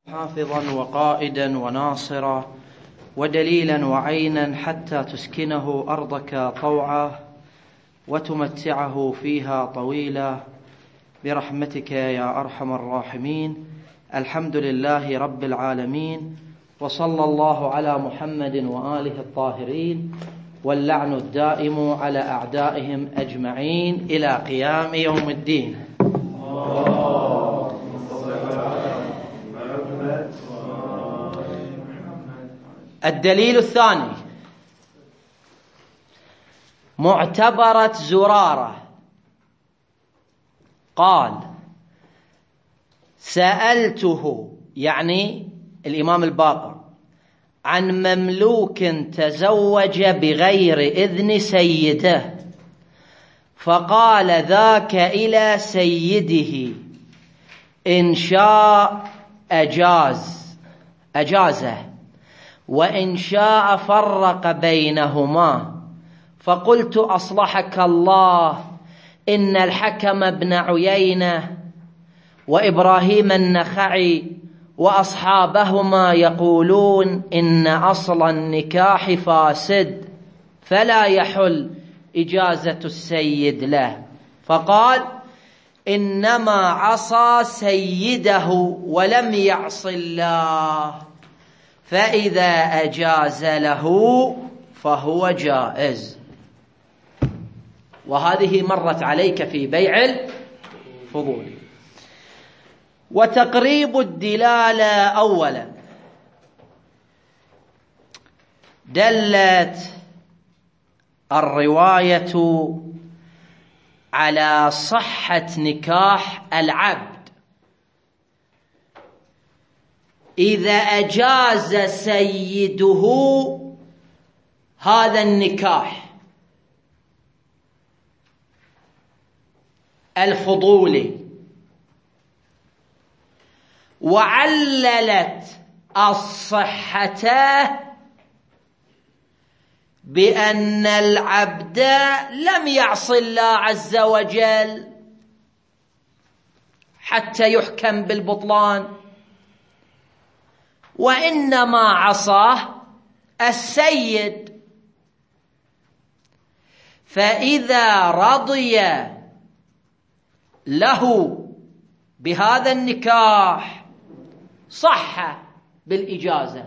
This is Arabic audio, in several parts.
حافظا وقائدا وناصرا ودليلا وعينا حتى تسكنه أرضك طوعا وتمتعه فيها طويلا برحمتك يا أرحم الراحمين. الحمد لله رب العالمين، وصلى الله على محمد وآله الطاهرين، واللعن الدائم على أعدائهم أجمعين إلى قيام يوم الدين. الدليل الثاني معتبرة زرارة قال: سألته، يعني الإمام الباقر، عن مملوك تزوج بغير إذن سيده، فقال: ذاك إلى سيده، إن شاء أجازه، وإن شاء فرق بينهما. فقلت: أصلحك الله، إن الحكم بن عيينة وإبراهيم النخعي وأصحابهما يقولون إن أصل النكاح فاسد، فلا يحل إجازة السيد له. فقال: إنما عصى سيده ولم يعص الله، فإذا أجاز له فهو جائز. وهذه مرت عليك في بيع الفضول. وتقريب الدلالة: أولا، دلت الرواية على صحة نكاح العبد إذا أجاز سيده هذا النكاح الفضولي، وعللت الصحة بأن العبد لم يعص الله عز وجل حتى يحكم بالبطلان، وإنما عصاه السيد. فإذا رضي له بهذا النكاح صح بالإجازة،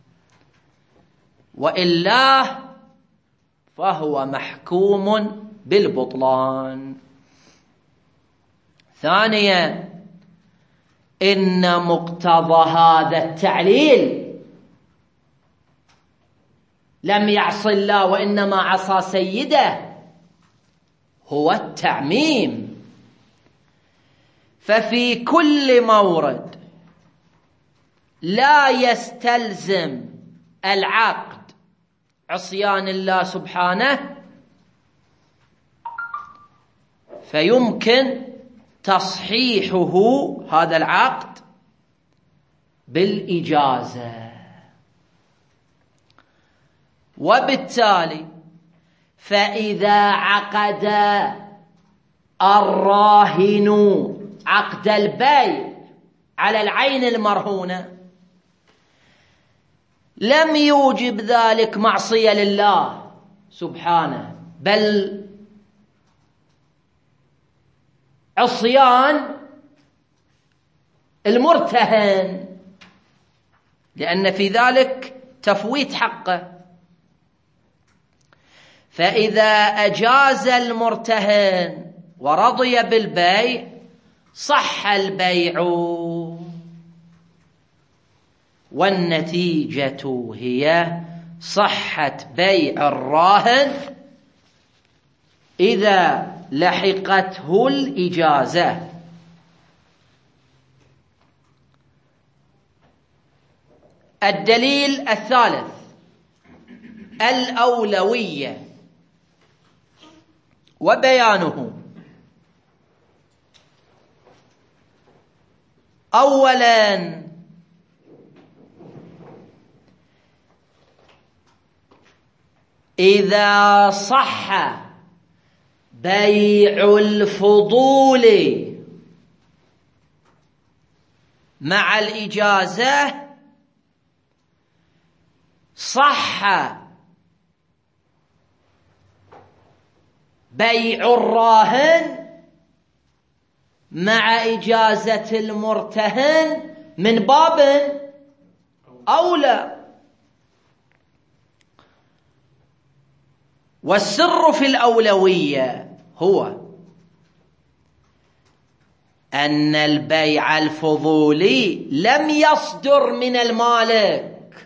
وإلا فهو محكوم بالبطلان. ثانيا، إن مقتضى هذا التعليل لم يعص الله وإنما عصى سيده هو التعميم. ففي كل مورد لا يستلزم العقد عصيان الله سبحانه، فيمكن تصحيحه هذا العقد بالإجازة. وبالتالي فإذا عقد الراهن عقد البيع على العين المرهونة لم يوجب ذلك معصية لله سبحانه، بل عصيان المرتهن، لأن في ذلك تفويت حقه. فإذا أجاز المرتهن ورضي بالبيع صح البيع، والنتيجة هي صحة بيع الراهن إذا لحقته الإجازة. الدليل الثالث الأولوية، وبيانه: أولا، إذا صح بيع الفضول مع الإجازة صح بيع الراهن مع إجازة المرتهن من باب أولى. والسر في الأولوية هو أن البيع الفضولي لم يصدر من المالك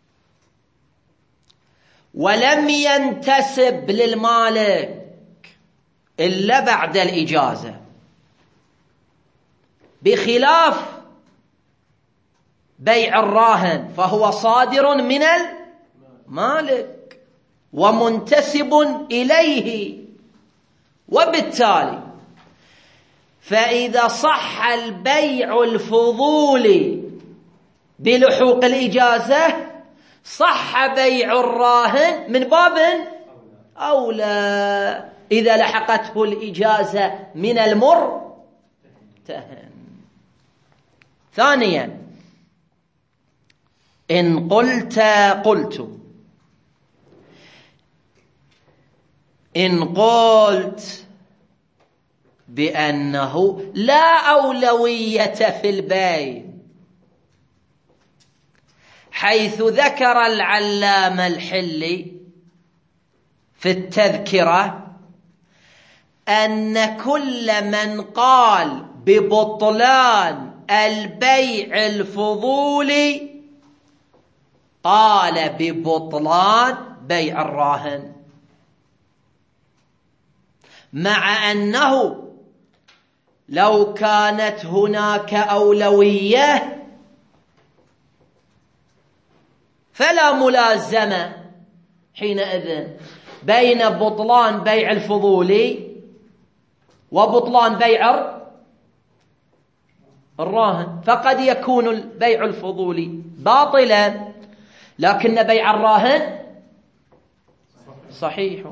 ولم ينتسب للمالك إلا بعد الإجازة، بخلاف بيع الراهن فهو صادر من المالك ومنتسب إليه. وبالتالي فإذا صح البيع الفضولي بلحوق الإجازة صح بيع الراهن من باب أولى إذا لحقته الإجازة من المرتهن. ثانيا، إن قلت بأنه لا أولوية في البيع، حيث ذكر العلام الحلي في التذكرة أن كل من قال ببطلان البيع الفضولي قال ببطلان بيع الراهن، مع أنه لو كانت هناك أولوية فلا ملازمة حينئذ بين بطلان بيع الفضولي وبطلان بيع الراهن، فقد يكون البيع الفضولي باطلا لكن بيع الراهن صحيح.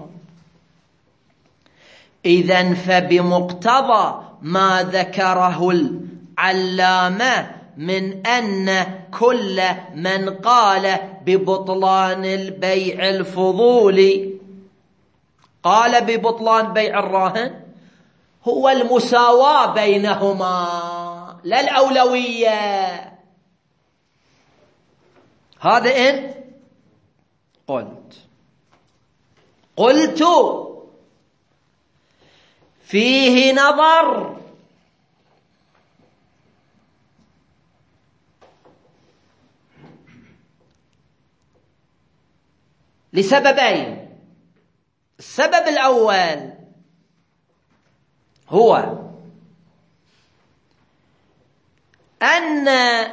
إذن فبمقتضى ما ذكره العلامة من أن كل من قال ببطلان البيع الفضولي قال ببطلان بيع الراهن هو المساواة بينهما لا الأولوية. هذا إن قلت فيه نظر لسببين. السبب الأول هو أن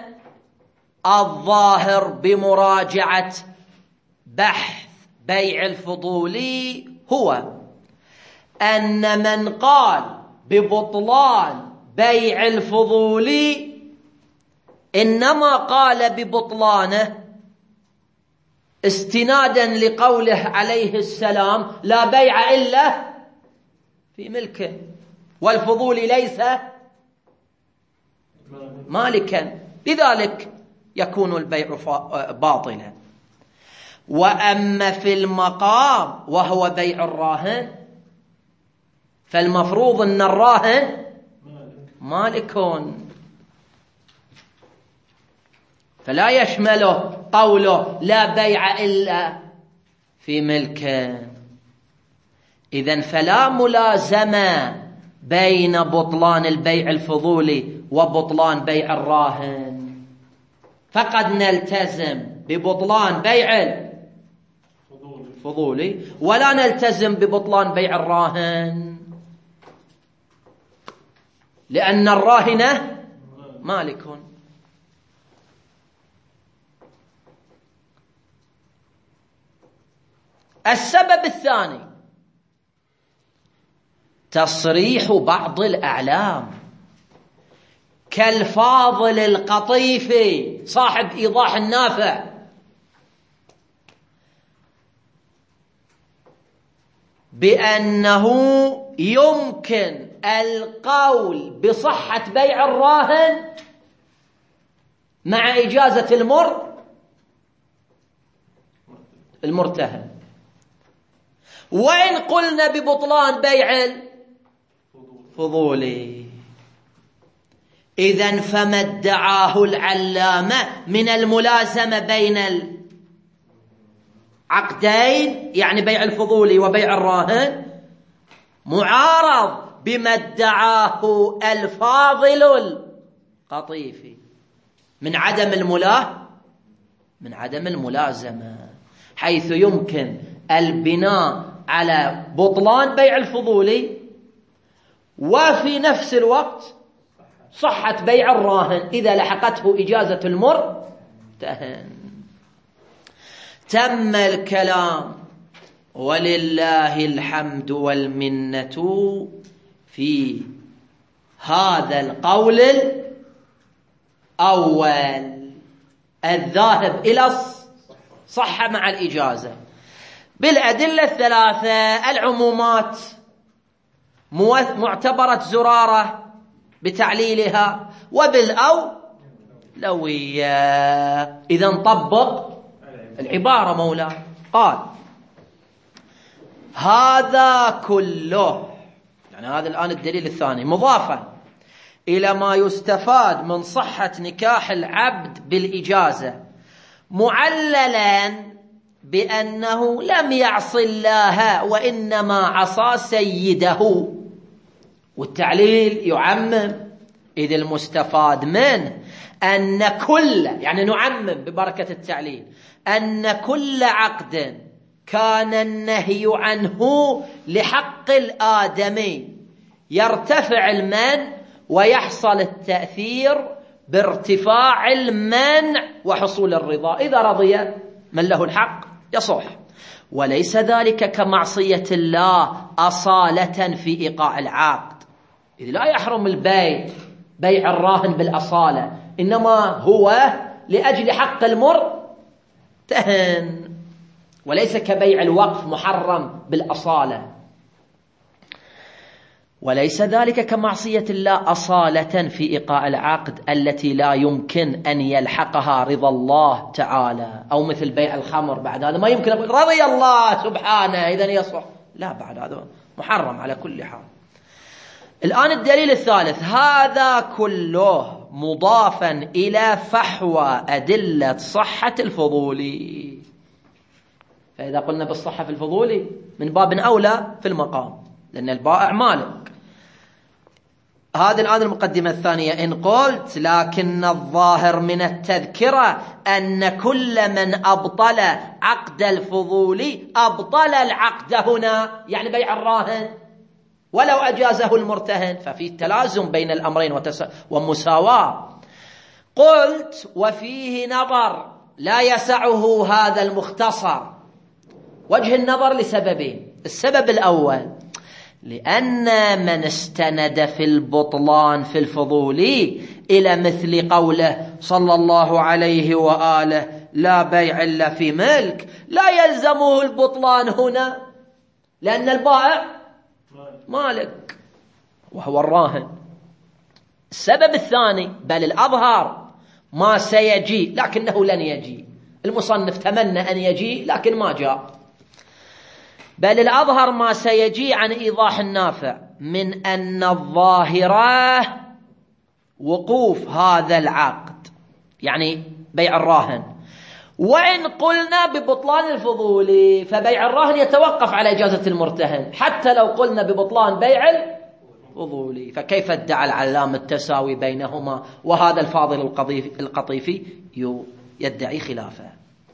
الظاهر بمراجعة بحث بيع الفضولي هو أن من قال ببطلان بيع الفضولي إنما قال ببطلانه استنادا لقوله عليه السلام لا بيع إلا في ملكه، والفضولي ليس مالكا، لذلك يكون البيع باطلا. وأما في المقام وهو بيع الراهن فالمفروض أن الراهن مالك، فلا يشمله قوله لا بيع إلا في ملكه. إذن فلا ملازمة بين بطلان البيع الفضولي وبطلان بيع الراهن، فقد نلتزم ببطلان بيع الفضولي ولا نلتزم ببطلان بيع الراهن، لأن الراهن مالك. السبب الثاني تصريح بعض الأعلام كالفاضل القطيفي صاحب إيضاح النافع بأنه يمكن القول بصحة بيع الراهن مع إجازة المرتهن. وإن قلنا ببطلان بيع الفضولي، إذن فما ادعاه العلامة من الملازمة بين العقدين، يعني بيع الفضولي وبيع الراهن، معارض بما ادعاه الفاضل القطيفي من عدم الملازمة، حيث يمكن البناء على بطلان بيع الفضولي وفي نفس الوقت صحة بيع الراهن إذا لحقته إجازة المرتهن. تم الكلام ولله الحمد والمنة في هذا القول الأول الذاهب إلى الصحة مع الإجازة بالأدلة الثلاثة. العمومات معتبرة زرارة بتعليلها وبالأولوية. إذا طبق العبارة مولاي. قال هذا كله، يعني هذا الآن الدليل الثاني، مضافا إلى ما يستفاد من صحة نكاح العبد بالإجازة، معللا بأنه لم يعص الله وإنما عصى سيده. والتعليل يعمم، إذ المستفاد منه أن كل، يعني نعمم ببركة التعليل، أن كل عقد كان النهي عنه لحق الآدمي يرتفع المنع ويحصل التأثير بارتفاع المنع وحصول الرضا. إذا رضي من له الحق يصح، وليس ذلك كمعصية الله أصالة في إيقاع العقد، إذ لا يحرم بيع الراهن بالأصالة، إنما هو لأجل حق المرتهن، وليس كبيع الوقف محرم بالأصالة. وليس ذلك كمعصية الله أصالة في إيقاع العقد التي لا يمكن أن يلحقها رضا الله تعالى، أو مثل بيع الخمر، بعد هذا ما يمكن أقول رضي الله سبحانه إذن يصح، لا، بعد هذا محرم على كل حال. الآن الدليل الثالث، هذا كله مضافا إلى فحوى أدلة صحة الفضولي. فإذا قلنا بالصحة في الفضولي من باب أولى في المقام، لأن البائع مالك. هذه الآن المقدمة الثانية. إن قلت لكن الظاهر من التذكرة أن كل من أبطل عقد الفضولي أبطل العقد هنا، يعني بيع الراهن، ولو أجازه المرتهن، ففي تلازم بين الأمرين ومساواة. قلت وفيه نظر لا يسعه هذا المختصر. وجه النظر لسببين. السبب الأول، لأن من استند في البطلان في الفضولي إلى مثل قوله صلى الله عليه وآله لا بيع إلا في ملك، لا يلزمه البطلان هنا، لأن البائع مالك وهو الراهن. السبب الثاني، بل الأظهر ما سيجي لكنه لن يجي، المصنف تمنى أن يجي لكن ما جاء، بل الأظهر ما سيجي عن إيضاح النافع من أن الظاهرة وقوف هذا العقد، يعني بيع الراهن. وإن قلنا ببطلان الفضولي فبيع الراهن يتوقف على إجازة المرتهن، حتى لو قلنا ببطلان بيع الفضولي، فكيف ادعى العلامة التساوي بينهما وهذا الفاضل القطيفي يدعي خلافه؟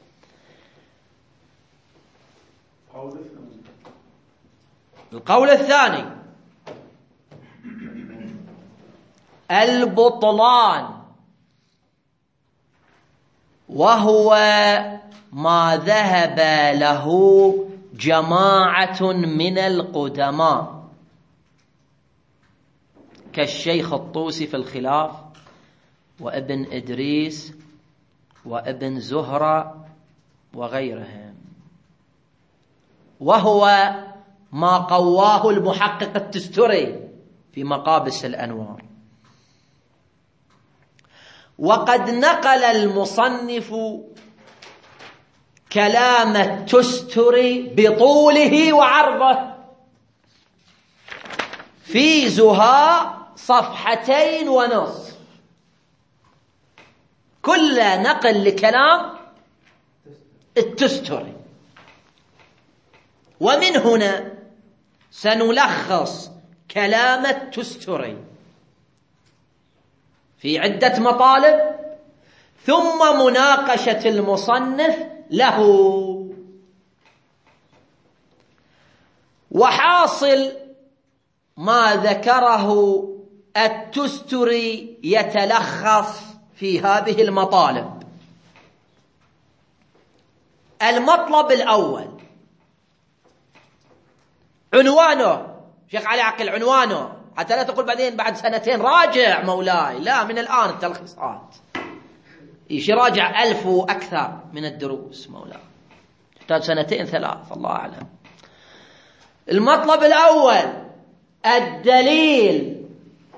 القول الثاني، البطلان وهو ما ذهب له جماعة من القدماء كالشيخ الطوسي في الخلاف وابن إدريس وابن زهرة وغيرهم، وهو ما قواه المحقق التستري في مقابس الأنوار. وقد نقل المصنف كلام التستري بطوله وعرضه في زهاء 2.5 صفحة، كل نقل لكلام التستري. ومن هنا سنلخص كلام التستري في عدة مطالب، ثم مناقشة المصنف له. وحاصل ما ذكره التستري يتلخص في هذه المطالب. المطلب الأول عنوانه، شيخ علي عقل عنوانه، حتى لا تقول بعدين بعد 2 راجع مولاي، لا، من الآن التلخيصات. إيش راجع 1000 وأكثر من الدروس مولاي، تحتاج 2 3، الله أعلم. المطلب الأول الدليل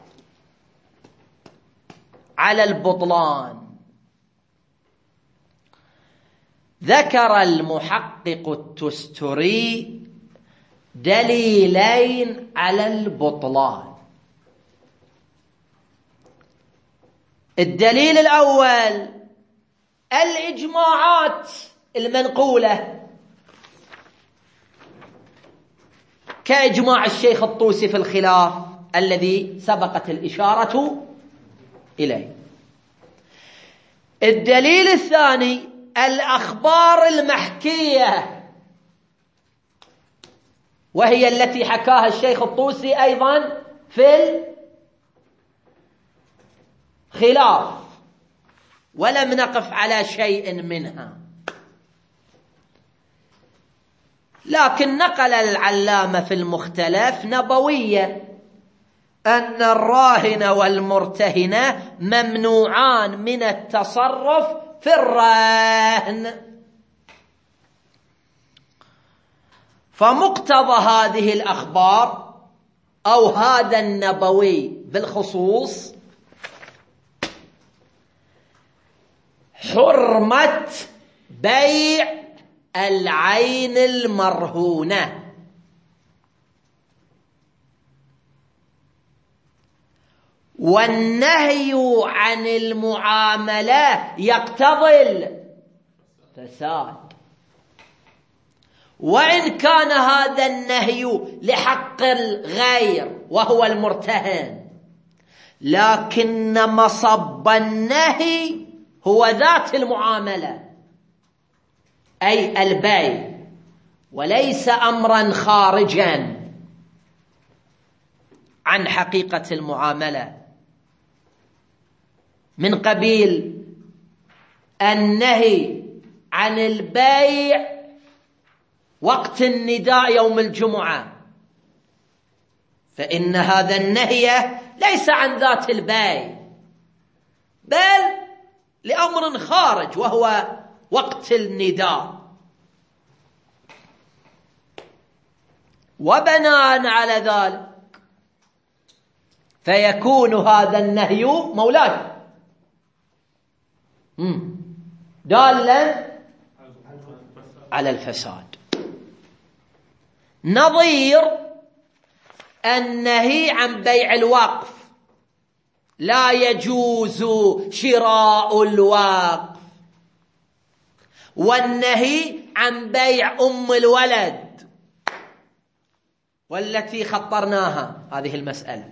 على البطلان. ذكر المحقق التستري دليلين على البطلان. الدليل الأول الإجماعات المنقولة، كإجماع الشيخ الطوسي في الخلاف الذي سبقت الإشارة إليه. الدليل الثاني الأخبار المحكية، وهي التي حكاها الشيخ الطوسي أيضا في الخلاف، ولم نقف على شيء منها، لكن نقل العلامة في المختلف نبوية أن الراهن والمرتهنة ممنوعان من التصرف في الرهن. فمقتضى هذه الأخبار أو هذا النبوي بالخصوص حرمة بيع العين المرهونة، والنهي عن المعاملة يقتضي الفساد، وإن كان هذا النهي لحق الغير وهو المرتهن، لكن مصب النهي هو ذات المعاملة أي البيع، وليس أمرا خارجا عن حقيقة المعاملة، من قبيل النهي عن البيع وقت النداء يوم الجمعة، فإن هذا النهي ليس عن ذات البيع بل لأمر خارج وهو وقت النداء. وبناء على ذلك فيكون هذا النهي مولاي دالا على الفساد، نظير النهي عن بيع الوقف، لا يجوز شراء الوقف، والنهي عن بيع أم الولد، والتي خطرناها هذه المسألة.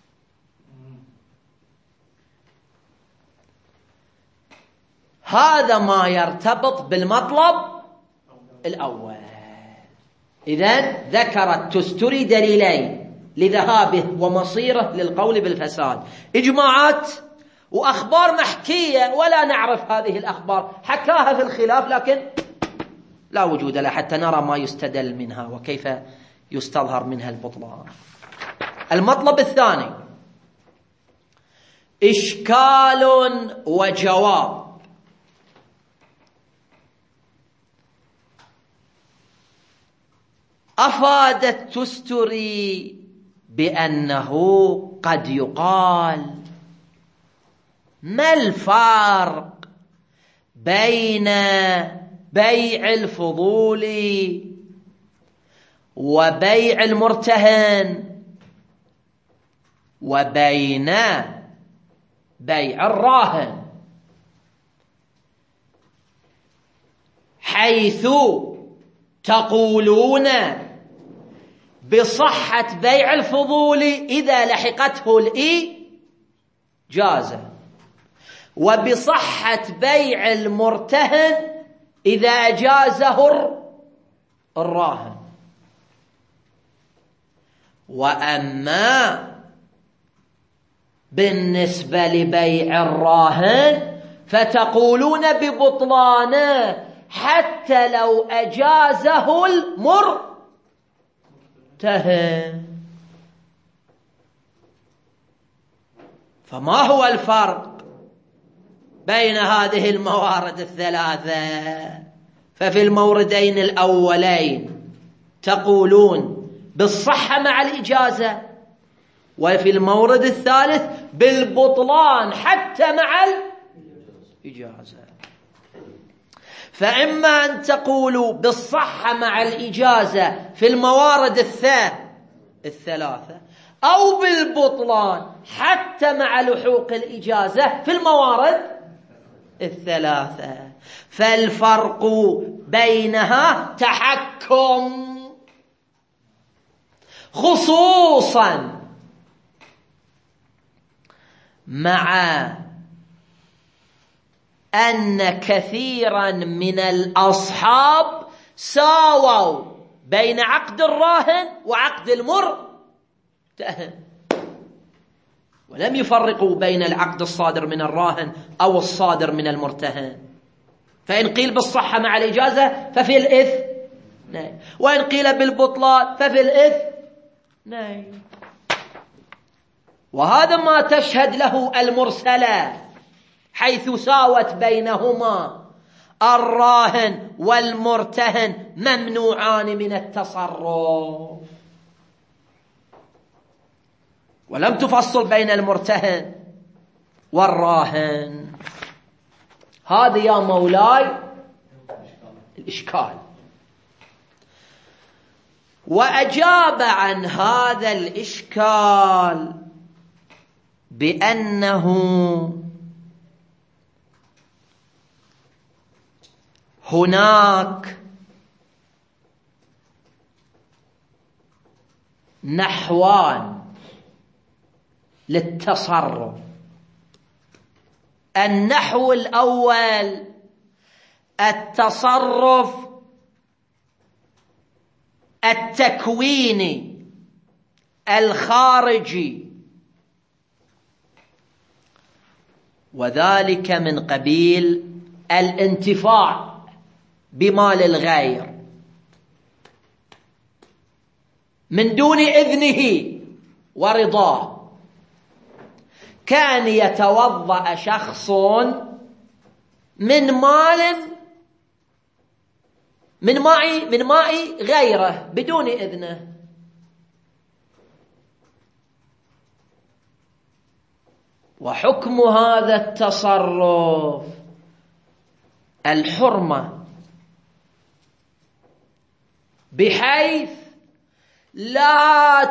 هذا ما يرتبط بالمطلب الأول. إذن ذكر التستري دليلين لذهابه ومصيره للقول بالفساد، إجماعات وأخبار محكية ولا نعرف هذه الأخبار، حكاها في الخلاف لكن لا وجود لها حتى نرى ما يستدل منها وكيف يستظهر منها البطلان. المطلب الثاني إشكال وجواب. أفاد التستري بأنه قد يقال ما الفرق بين بيع الفضول وبيع المرتهن وبين بيع الراهن، حيث تقولون بصحة بيع الفضول إذا لحقته الإجازة، وبصحة بيع المرتهن إذا أجازه الراهن. وأما بالنسبة لبيع الراهن فتقولون ببطلانه حتى لو أجازه المرتهن. فما هو الفرق بين هذه الموارد الثلاثة؟ ففي الموردين الأولين تقولون بالصحة مع الإجازة، وفي المورد الثالث بالبطلان حتى مع الإجازة. فإما أن تقولوا بالصحة مع الإجازة في الموارد الثلاثة، أو بالبطلان حتى مع لحوق الإجازة في الموارد الثلاثة. فالفرق بينها تحكم، خصوصا مع أن كثيرا من الأصحاب ساووا بين عقد الراهن وعقد المرتهن، ولم يفرقوا بين العقد الصادر من الراهن أو الصادر من المرتهن. فإن قيل بالصحة مع الإجازة ففي الإثم نعم، وإن قيل بالبطلان ففي الإثم نعم. وهذا ما تشهد له المرسلة، حيث ساوت بينهما الراهن والمرتهن ممنوعان من التصرف، ولم تفصل بين المرتهن والراهن. هذا يا مولاي الإشكال. وأجاب عن هذا الإشكال بأنه هناك نحوان للتصرف. النحو الأول التصرف التكويني الخارجي، وذلك من قبيل الانتفاع بمال الغير من دون إذنه ورضاه. كان يتوضأ شخص من ماء غيره بدون إذنه، وحكم هذا التصرف الحرمة، بحيث لا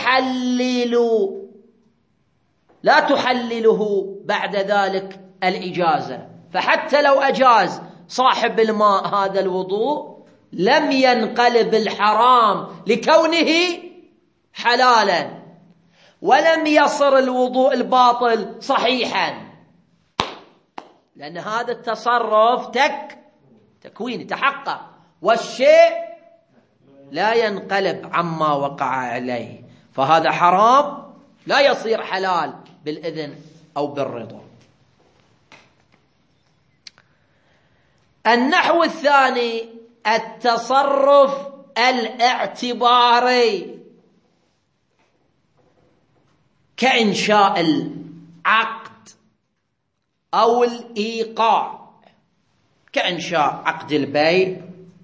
تحلله بعد ذلك الإجازة. فحتى لو أجاز صاحب الماء هذا الوضوء لم ينقلب الحرام لكونه حلالا، ولم يصر الوضوء الباطل صحيحا، لأن هذا التصرف تكويني تحقق، والشيء لا ينقلب عما وقع عليه، فهذا حرام لا يصير حلال بالإذن أو بالرضا. النحو الثاني التصرف الاعتباري، كإنشاء العقد أو الإيقاع، كإنشاء عقد البيع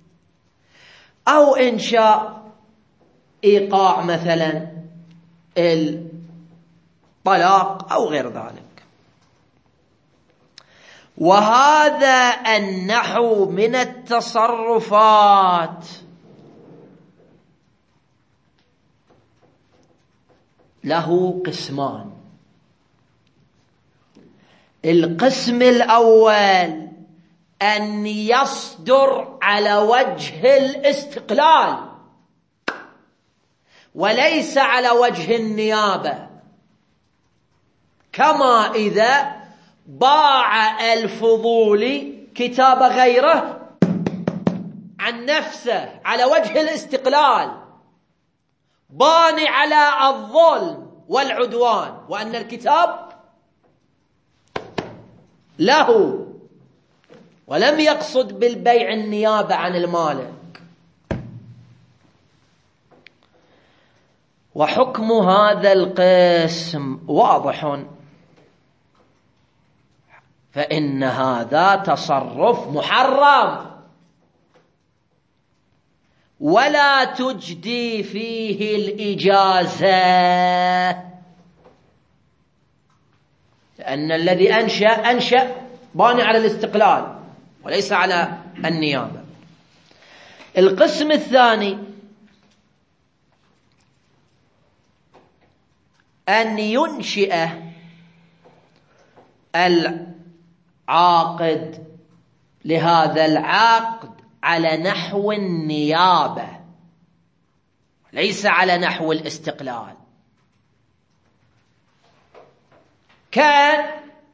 أو إنشاء إيقاع مثلا الطلاق أو غير ذلك. وهذا النحو من التصرفات له قسمان. القسم الأول أن يصدر على وجه الاستقلال وليس على وجه النيابة، كما إذا باع الفضولي كتاب غيره عن نفسه على وجه الاستقلال، باني على الظلم والعدوان وأن الكتاب له، ولم يقصد بالبيع النيابة عن المالك. وحكم هذا القسم واضح، فإن هذا تصرف محرم ولا تجدي فيه الإجازة، لأن الذي أنشأ باني على الاستقلال وليس على النيابة. القسم الثاني أن ينشئ العاقد لهذا العقد على نحو النيابة ليس على نحو الاستقلال، كان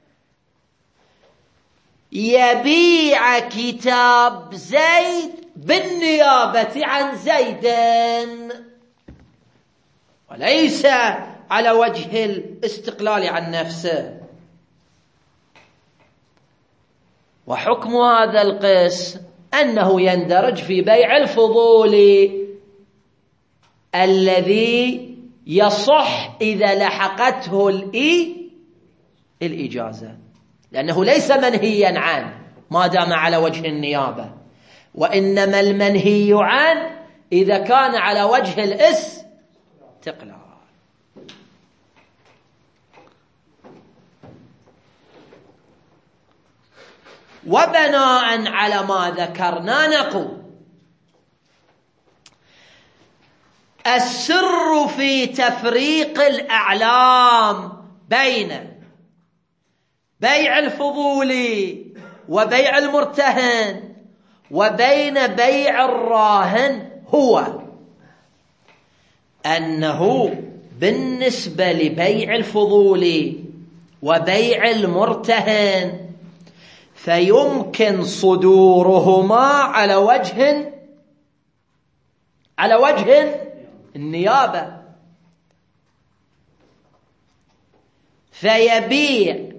يبيع كتاب زيد بالنيابة عن زيد وليس على وجه الاستقلال عن نفسه. وحكم هذا القسم أنه يندرج في بيع الفضول الذي يصح إذا لحقته الإجازة، لأنه ليس منهيا عنه ما دام على وجه النيابة، وإنما المنهي عنه إذا كان على وجه الاستقلال. وبناء على ما ذكرنا نقول السر في تفريق الأعلام بين بيع الفضولي وبيع المرتهن وبين بيع الراهن هو أنه بالنسبة لبيع الفضولي وبيع المرتهن فيمكن صدورهما على وجه النيابة، فيبيع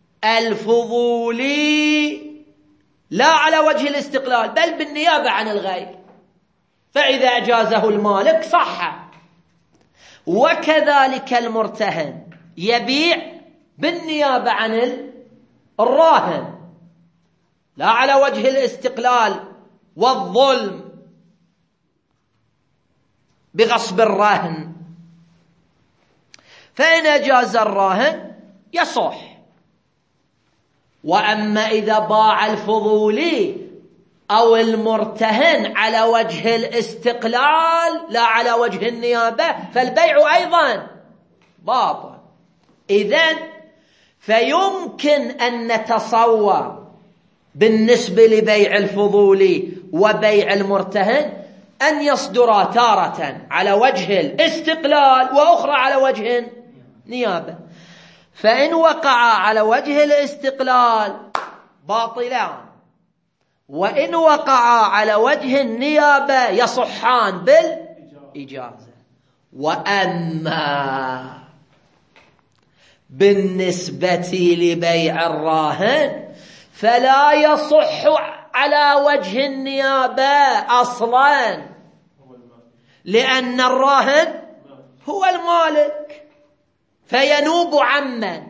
الفضولي لا على وجه الاستقلال بل بالنيابة عن الغير، فإذا أجازه المالك صح. وكذلك المرتهن يبيع بالنيابة عن الراهن لا على وجه الاستقلال والظلم بغصب الرهن، فإن أجاز الراهن يصح. وأما إذا باع الفضولي أو المرتهن على وجه الاستقلال لا على وجه النيابة فالبيع أيضا باطل. إذن فيمكن أن نتصور بالنسبة لبيع الفضولي وبيع المرتهن أن يصدرا تارة على وجه الاستقلال وأخرى على وجه النيابة، فإن وقعا على وجه الاستقلال باطلان، وإن وقعا على وجه النيابة يصحان بالإجازة. وأما بالنسبة لبيع الراهن فلا يصح على وجه النيابة أصلا، لأن الراهن هو المالك، فينوب عمن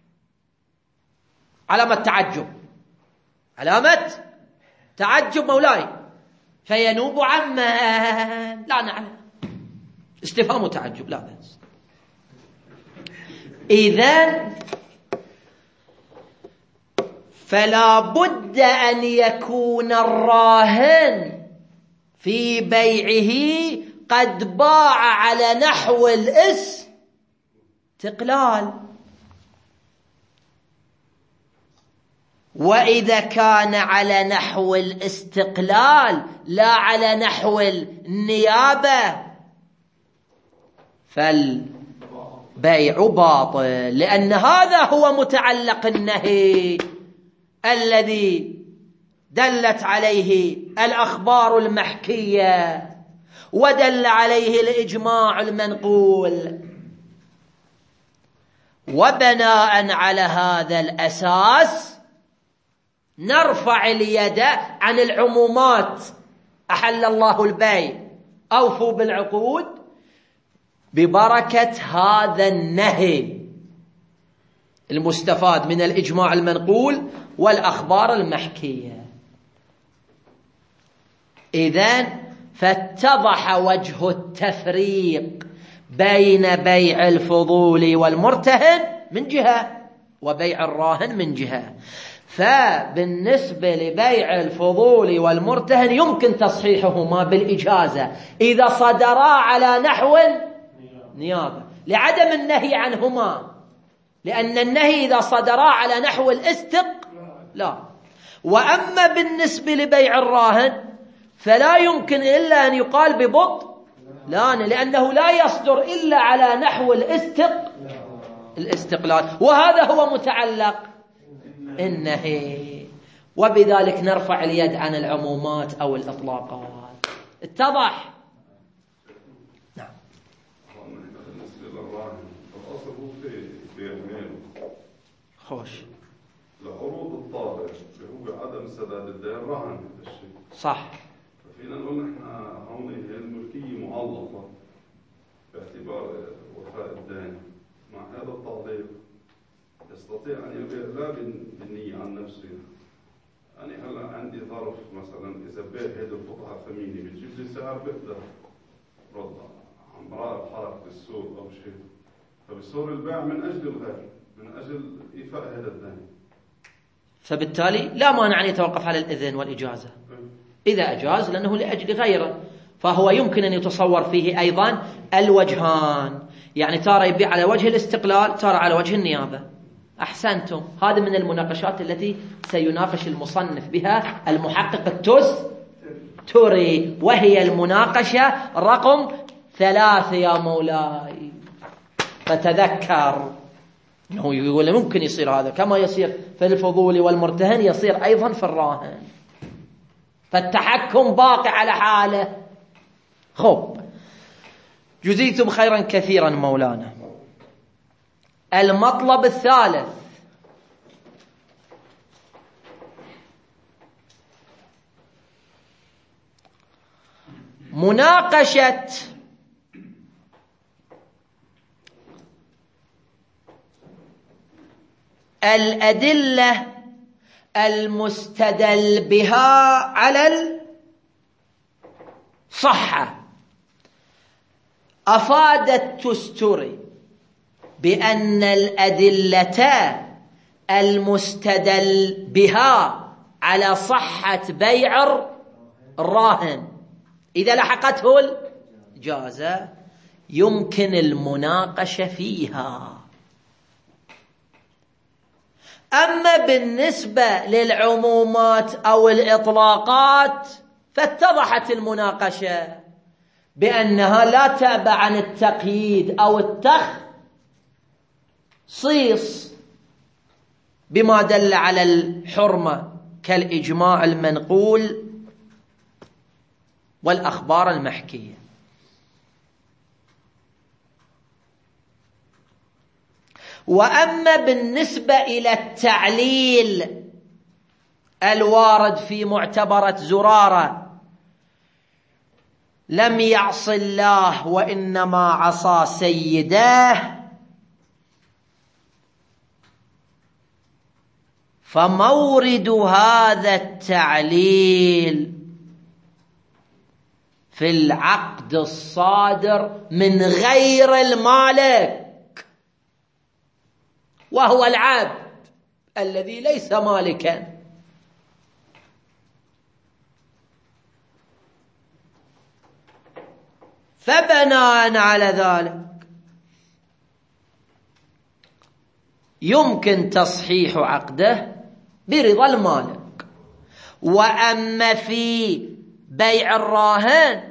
علامة تعجب مولاي، فينوب عمن لا نعلم، استفهام تعجب لا بأس. إذن فلا بد أن يكون الراهن في بيعه قد باع على نحو الاستقلال. وإذا كان على نحو الاستقلال لا على نحو النيابة فالبيع باطل، لأن هذا هو متعلق النهي الذي دلت عليه الأخبار المحكية ودل عليه الإجماع المنقول. وبناء على هذا الأساس نرفع اليد عن العمومات أحل الله البيع أوفوا بالعقود ببركة هذا النهي المستفاد من الإجماع المنقول والأخبار المحكية. إذن فاتضح وجه التفريق بين بيع الفضول والمرتهن من جهة وبيع الراهن من جهة. فبالنسبة لبيع الفضول والمرتهن يمكن تصحيحهما بالإجازة إذا صدرا على نحو نيابة لعدم النهي عنهما، لأن النهي إذا صدرا على نحو الاستقلال. وأما بالنسبة لبيع الراهن فلا يمكن إلا أن يقال ببطلان، لأنه لا يصدر إلا على نحو الاستقلال، وهذا هو متعلق النهي. وبذلك نرفع اليد عن العمومات أو الإطلاقات. اتضح؟ نعم. خوش لعروض الطالب اللي هو بعدم سداد الدين رهن الشيء صح. فينا نقول نحن هون الملكية معلقة باعتبار وفاء الدين. مع هذا التعليق يستطيع أن يبيع لا بالنية عن نفسه. يعني هلا عندي ظرف مثلا إذا بيع هيدي القطعة ثمينة بتجيب لي سعر بقدر رد عمراء بحركة السوق أو شيء، فبصير البيع من أجل الغير، من أجل إيفاء هذا الدين. فبالتالي لا مانع أن يتوقف على الإذن والإجازة إذا أجاز، لأنه لأجل غيره، فهو يمكن أن يتصور فيه أيضا الوجهان، يعني ترى يبيع على وجه الاستقلال ترى على وجه النيابة. أحسنتم. هذه من المناقشات التي سيناقش المصنف بها المحقق التستوري، وهي المناقشة رقم 3 يا مولاي. فتذكر أنه يقول ممكن يصير هذا كما يصير في الفضول والمرتهن يصير أيضا في الراهن، فالتحكم باقي على حاله. خب، جزيتم خيرا كثيرا مولانا. المطلب الثالث مناقشة الأدلة المستدل بها على الصحة. أفاد التستوري بأن الأدلة المستدل بها على صحة بيع الراهن إذا لحقته الإجازة يمكن المناقشة فيها. أما بالنسبة للعمومات أو الإطلاقات فاتضحت المناقشة بأنها لا تأبى عن التقييد أو التخصيص بما دل على الحرمة كالإجماع المنقول والأخبار المحكية. وأما بالنسبة إلى التعليل الوارد في معتبرة زرارة لم يعص الله وإنما عصى سيداه، فمورد هذا التعليل في العقد الصادر من غير المالك وهو العبد الذي ليس مالكا. فبناء على ذلك يمكن تصحيح عقده برضا المالك. وأما في بيع الراهن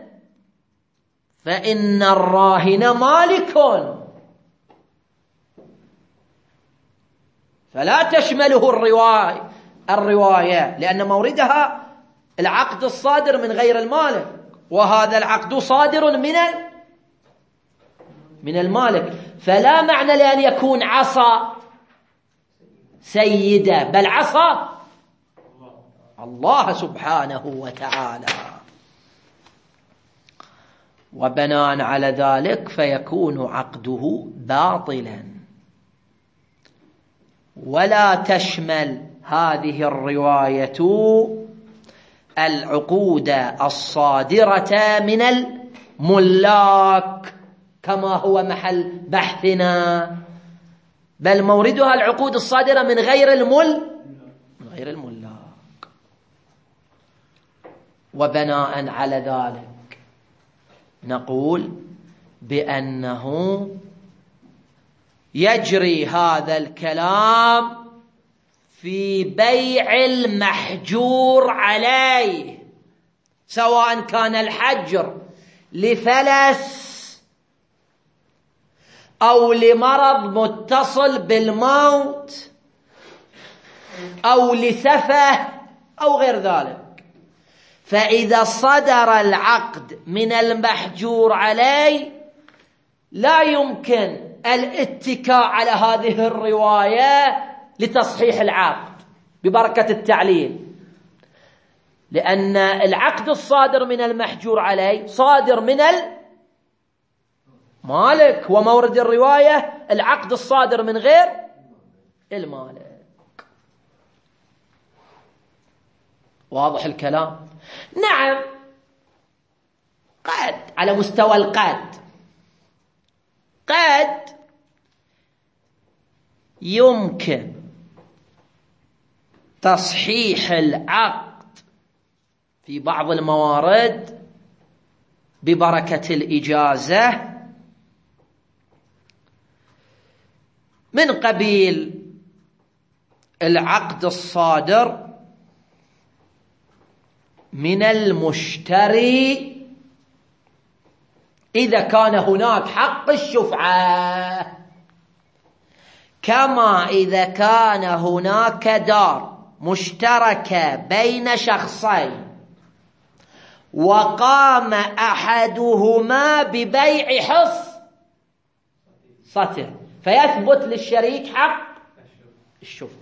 فإن الراهن مالك، فلا تشمله الرواية لأن موردها العقد الصادر من غير المالك، وهذا العقد صادر من المالك، فلا معنى لأن يكون عصا سيدة، بل عصا الله سبحانه وتعالى. وبناء على ذلك فيكون عقده باطلا. ولا تشمل هذه الرواية العقود الصادرة من الملاك كما هو محل بحثنا، بل موردها العقود الصادرة من غير الملاك. وبناء على ذلك نقول بأنه يجري هذا الكلام في بيع المحجور عليه، سواء كان الحجر لفلس أو لمرض متصل بالموت أو لسفه أو غير ذلك. فإذا صدر العقد من المحجور عليه لا يمكن الاتكاء على هذه الرواية لتصحيح العقد ببركة التعليل، لأن العقد الصادر من المحجور عليه صادر من المالك، ومورد الرواية العقد الصادر من غير المالك. واضح الكلام؟ نعم، قد على مستوى القد قد يمكن تصحيح العقد في بعض الموارد ببركة الإجازة من قبيل العقد الصادر من المشتري إذا كان هناك حق الشفعة، كما إذا كان هناك دار مشتركة بين شخصين وقام أحدهما ببيع حصته فيثبت للشريك حق الشفعة.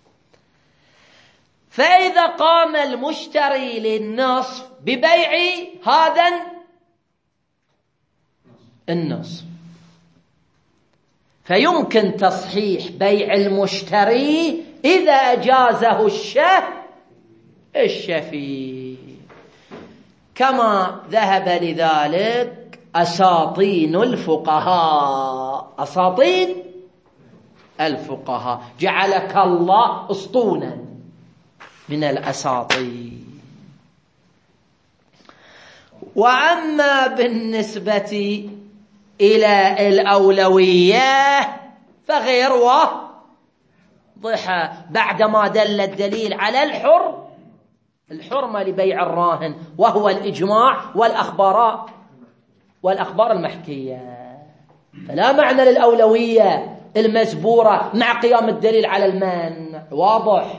فإذا قام المشتري للنصف ببيع هذا النصف فيمكن تصحيح بيع المشتري إذا أجازه الشفيع، كما ذهب لذلك أساطين الفقهاء جعلك الله أسطونا من الأساطين. وأما بالنسبة إلى الأولوية فغير واضحة بعدما دل الدليل على الحرمة لبيع الراهن، وهو الإجماع والأخبار المحكية. فلا معنى للأولوية المزبورة مع قيام الدليل على المنع. واضح؟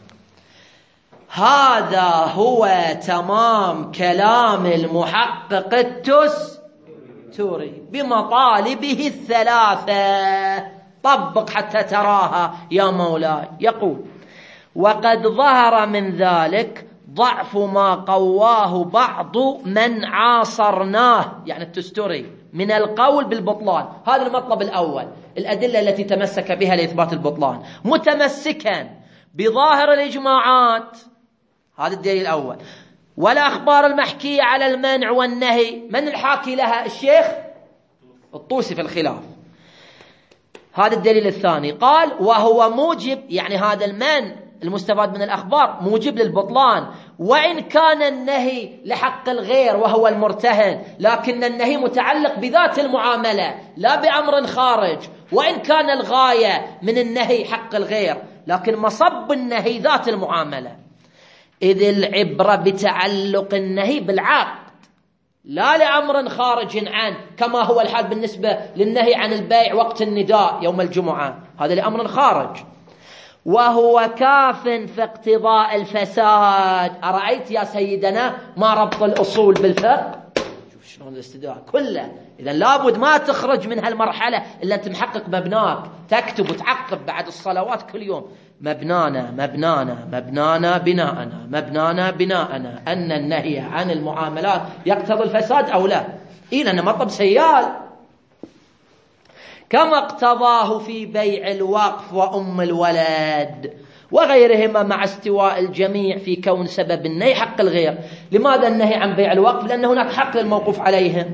هذا هو تمام كلام المحقق التستوري بمطالبه الثلاثة. طبق حتى تراها يا مولاي. يقول: وقد ظهر من ذلك ضعف ما قواه بعض من عاصرناه، يعني التستوري، من القول بالبطلان. هذا المطلب الأول، الأدلة التي تمسك بها لإثبات البطلان، متمسكا بظاهر الإجماعات، هذا الدليل الأول، والأخبار المحكية على المنع والنهي. من الحاكي لها؟ الشيخ الطوسي في الخلاف. هذا الدليل الثاني. قال وهو موجب، يعني هذا المن المستفاد من الأخبار موجب للبطلان، وإن كان النهي لحق الغير وهو المرتهن، لكن النهي متعلق بذات المعاملة لا بأمر خارج، وإن كان الغاية من النهي حق الغير، لكن مصب النهي ذات المعاملة. إذ العبرة بتعلق النهي بالعقد لا لأمر خارج عنه، كما هو الحال بالنسبة للنهي عن البيع وقت النداء يوم الجمعة، هذا لأمر خارج. وهو كاف في اقتضاء الفساد. أرأيت يا سيدنا ما ربط الأصول بالفقه؟ شوف شلون الاستدلال كله. إذا لابد ما تخرج من هالمرحلة إلا أنت محقق مبناك، تكتب وتعقب بعد الصلوات كل يوم: مبنانا مبنانا مبنانا بناءنا مبنانا بناءنا، أن النهي عن المعاملات يقتضي الفساد أو لا؟ لأن مطلب سيال، كما اقتضاه في بيع الوقف وأم الولد وغيرهما، مع استواء الجميع في كون سبب النهي حق الغير. لماذا النهي عن بيع الوقف؟ لأن هناك حق للموقوف عليهم.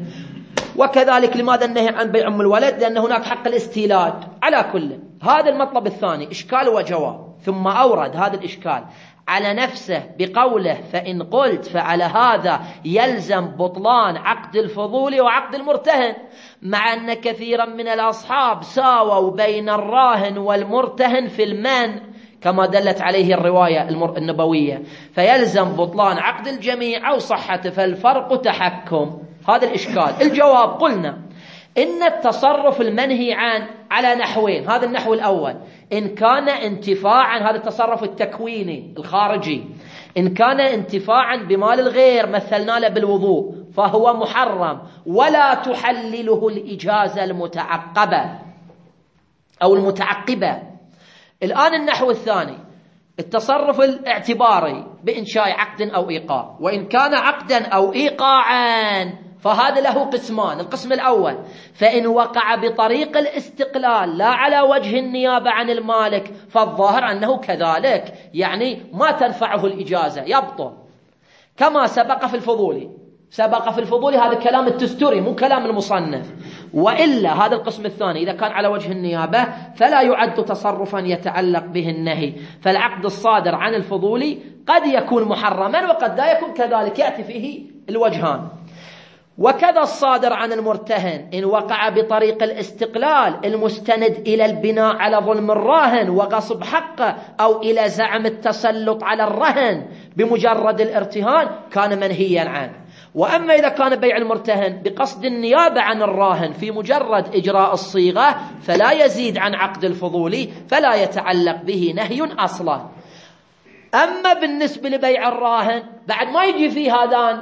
وكذلك لماذا النهي عن بيع أم الولد؟ لأن هناك حق الاستيلاد. على كل هذا المطلب الثاني إشكال وجواب. ثم أورد هذا الإشكال على نفسه بقوله: فإن قلت فعلى هذا يلزم بطلان عقد الفضول وعقد المرتهن، مع أن كثيرا من الأصحاب ساووا بين الراهن والمرتهن في المن، كما دلت عليه الرواية النبوية، فيلزم بطلان عقد الجميع أو صحته، فالفرق تحكم. هذا الإشكال. الجواب: قلنا إن التصرف المنهي عنه على نحوين. هذا النحو الأول: إن كان انتفاعا، هذا التصرف التكويني الخارجي، إن كان انتفاعا بمال الغير مثلنا له بالوضوء فهو محرم، ولا تحلله الإجازة المتعقبة أو المتعقبة. الآن النحو الثاني: التصرف الاعتباري بإنشاء عقد أو إيقاع، وإن كان عقدا أو إيقاعا فهذا له قسمان. القسم الأول: فإن وقع بطريق الاستقلال لا على وجه النيابة عن المالك، فالظاهر أنه كذلك، يعني ما تنفعه الإجازة، يبطل، كما سبق في الفضولي. سبق في الفضولي هذا كلام التستوري مو كلام المصنف. وإلا هذا القسم الثاني: إذا كان على وجه النيابة فلا يعد تصرفا يتعلق به النهي، فالعقد الصادر عن الفضولي قد يكون محرما وقد لا يكون كذلك، يأتي فيه الوجهان. وكذا الصادر عن المرتهن إن وقع بطريق الاستقلال المستند إلى البناء على ظلم الراهن وغصب حقه، أو إلى زعم التسلط على الرهن بمجرد الارتهان، كان منهيا عنه. وأما إذا كان بيع المرتهن بقصد النيابة عن الراهن في مجرد إجراء الصيغة فلا يزيد عن عقد الفضولي، فلا يتعلق به نهي أصلا. أما بالنسبة لبيع الراهن بعد ما يجي فيه هذان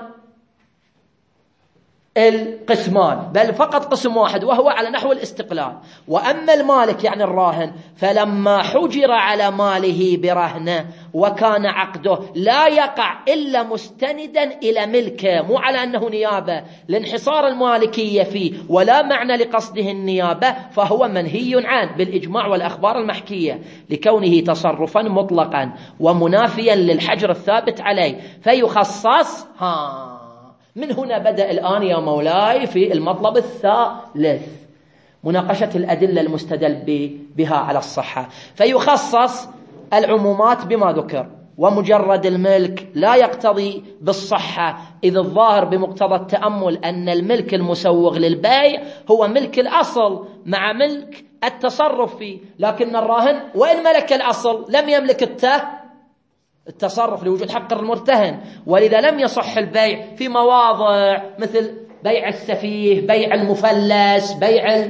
القسمان، بل فقط قسم واحد وهو على نحو الاستقلال. وأما المالك يعني الراهن، فلما حجر على ماله برهنه وكان عقده لا يقع إلا مستندا إلى ملكه، مو على أنه نيابة لانحصار المالكية فيه ولا معنى لقصده النيابة، فهو منهي عنه بالإجماع والأخبار المحكية، لكونه تصرفا مطلقا ومنافيا للحجر الثابت عليه، فيخصص. من هنا بدأ الآن يا مولاي في المطلب الثالث مناقشة الأدلة المستدل بها على الصحة. فيخصص العمومات بما ذكر، ومجرد الملك لا يقتضي بالصحة، إذ الظاهر بمقتضى التأمل أن الملك المسوغ للبيع هو ملك الأصل مع ملك التصرف فيه، لكن الراهن وإن ملك الأصل لم يملك التصرف لوجود حق المرتهن، ولذا لم يصح البيع في مواضع مثل بيع السفيه، بيع المفلس، بيع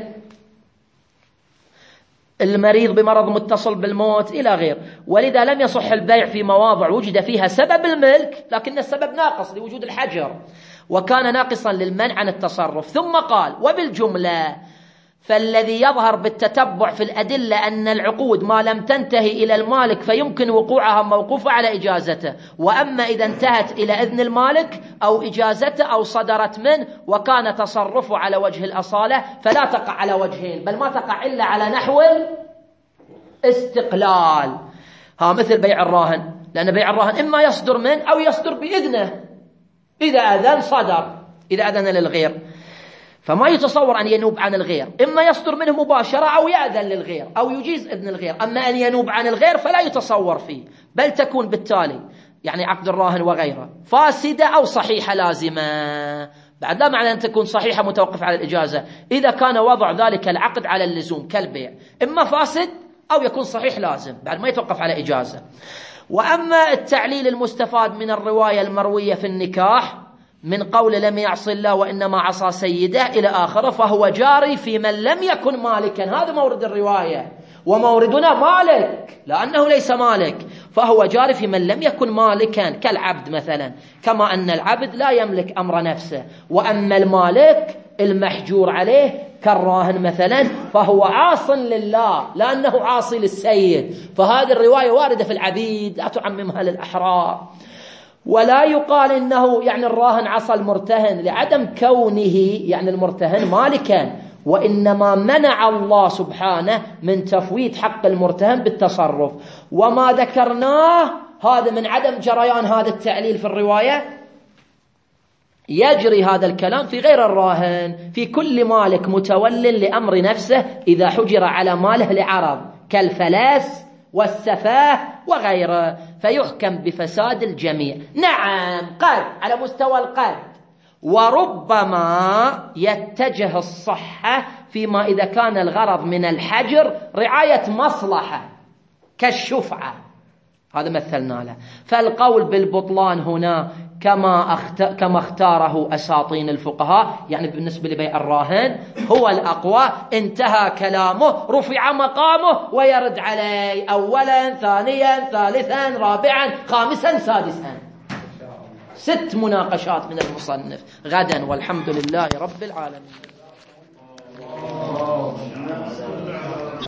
المريض بمرض متصل بالموت إلى غير. ولذا لم يصح البيع في مواضع وجد فيها سبب الملك لكن السبب ناقص لوجود الحجر، وكان ناقصا للمنع عن التصرف. ثم قال: وبالجملة فالذي يظهر بالتتبع في الأدلة أن العقود ما لم تنتهي إلى المالك فيمكن وقوعها موقوفة على إجازته، وأما إذا انتهت إلى إذن المالك أو إجازته أو صدرت منه وكان تصرفه على وجه الأصالة فلا تقع على وجهين، بل ما تقع إلا على نحو الاستقلال. مثل بيع الراهن، لأن بيع الراهن إما يصدر منه أو يصدر بإذنه، إذا أذن صدر، إذا أذن للغير. فما يتصور أن ينوب عن الغير، إما يصدر منه مباشرة أو يأذن للغير أو يجيز إذن الغير. أما أن ينوب عن الغير فلا يتصور فيه، بل تكون بالتالي يعني عقد الراهن وغيره فاسدة أو صحيحة لازمة. بعد لا معنى أن تكون صحيحة متوقفة على الإجازة إذا كان وضع ذلك العقد على اللزوم كالبيع، إما فاسد أو يكون صحيح لازم بعد ما يتوقف على إجازة. وأما التعليل المستفاد من الرواية المروية في النكاح من قول لم يعص الله وإنما عصى سيده إلى آخره فهو جاري في من لم يكن مالكا. هذا مورد الرواية، وموردنا مالك لأنه ليس مالك، فهو جاري في من لم يكن مالكا كالعبد مثلا، كما أن العبد لا يملك أمر نفسه، وأما المالك المحجور عليه كالراهن مثلا فهو عاص لله لأنه عاصي للسيد. فهذه الرواية واردة في العبيد، لا تعممها للأحرار. ولا يقال إنه يعني الراهن عصى المرتهن لعدم كونه يعني المرتهن مالكا، وإنما منع الله سبحانه من تفويت حق المرتهن بالتصرف. وما ذكرناه هذا من عدم جريان هذا التعليل في الرواية يجري هذا الكلام في غير الراهن، في كل مالك متول لأمر نفسه إذا حجر على ماله لعرض كالفلاس والسفاه وغيره، فيحكم بفساد الجميع. نعم قد على مستوى القد، وربما يتجه الصحة فيما إذا كان الغرض من الحجر رعاية مصلحة كالشفعة، هذا مثلنا له. فالقول بالبطلان هنا كما اختاره أساطين الفقهاء يعني بالنسبة لبيع الراهن هو الأقوى. انتهى كلامه، رفع مقامه ويرد عليه أولا ثانيا ثالثا رابعا خامسا سادسا. 6 مناقشات من المصنف غدا، والحمد لله رب العالمين.